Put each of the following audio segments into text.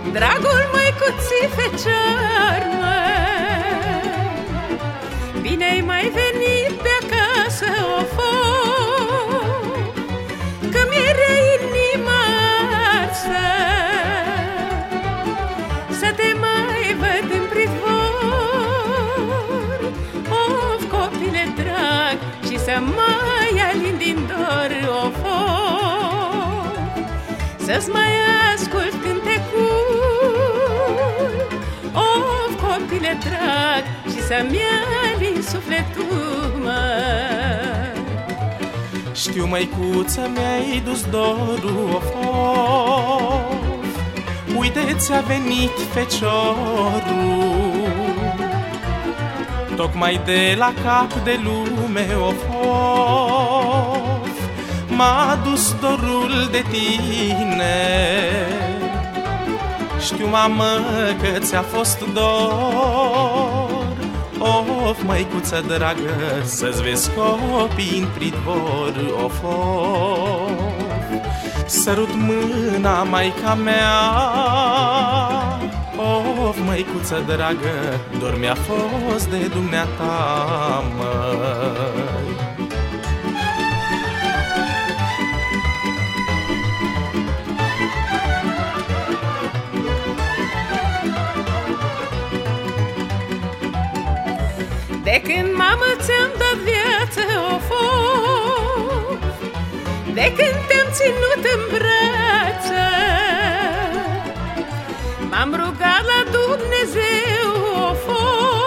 Dragul măicuții fecior, măi, bine-ai mai venit pe acasă, ofo, că mi-era inima arsă să te mai văd în pridvor. Of, copile drag, și să mai alin din dor, ofo, să-ți mai ascult cântecul. Of, copile drag, și să-mi alin sufletul, măi. Știu, măicuță, mi-ai dus dorul, of, uite, ți-a venit feciorul, tocmai de la cap de lume, of, m-a dus dorul de tine. Știu, mamă, că ți-a fost dor, of, măicuță dragă, să-ți vezi copii în pridvor, of, sărut mâna, maica mea, of, măicuță dragă, dor mi-a fost de dumneata, măi. De când, mamă, ți-am dat viață, ofo, de când te-am ținut în brață, m-am rugat la Dumnezeu, ofo,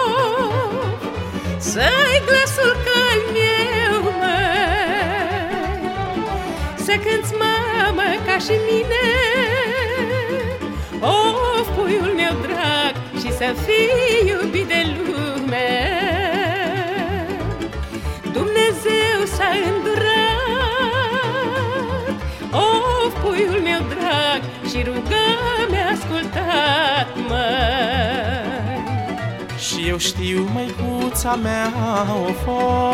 să-i glasul ca al meu, măi, să cânți, mamă, ca și mine, of, puiul meu drag, și să fii iubit de lume. Dumnezeu s-a îndurat, of, puiul meu drag, și ruga mi-a ascultat, măi. Și eu știu, măicuța mea, of,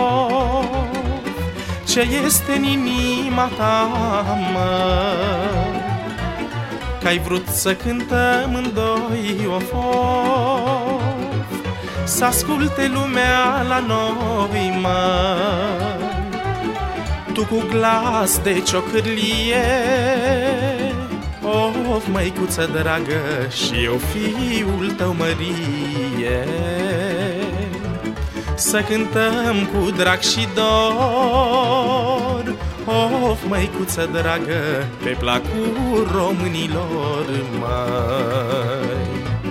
ce este în inima ta, măi, că-ai vrut să cântăm în doi, of, să asculte lumea la noi, măi. Tu cu glas de ciocârlie, of, măicuță dragă, și eu fiul tău, Mărie, să cântăm cu drag și dor, of, măicuță dragă, pe placul românilor, măi.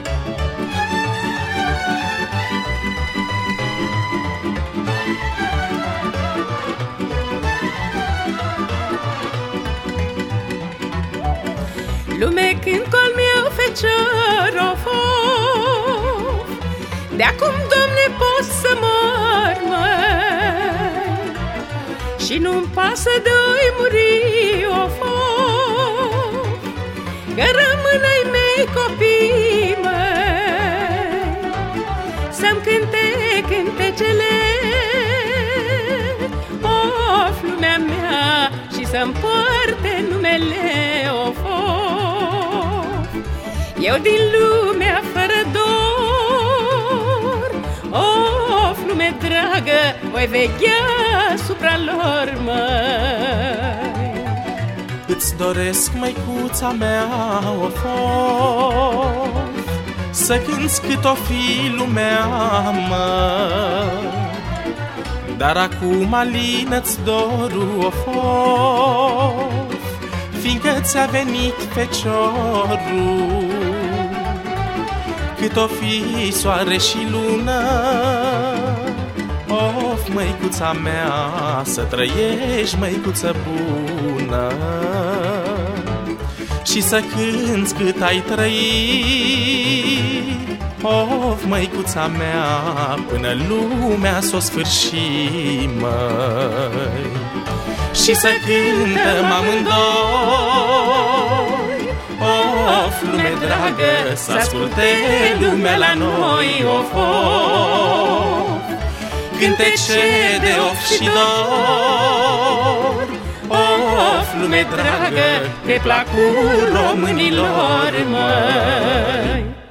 Lume cânt cu al meu fecior, of, de-acum, Doamne, pot să mor, măi, și nu-mi pasă de-oi muri, of, că rămân ai mei copii, măi, să-mi cânte cântecele, of, lumea mea, și să-mi poarte numele, of, eu din lumea fără dor, of, lume dragă, voi veghea asupra lor, măi. Îți doresc, măicuța mea, of, să cânți cât o fi lumea, măi, dar acum alină-ți dorul, of, fiindcă ți-a venit feciorul. Cât o fi soare și lună, of, măicuța mea, să trăiești, măicuță bună, și să cânți cât ai trăit, of, măicuța mea, până lumea s-o sfârși, măi. Și să cântăm amândoi, of, lume dragă, să asculte lumea la noi, of, cântece de of și dor, of, Of, lume dragă, pe placul românilor, măi.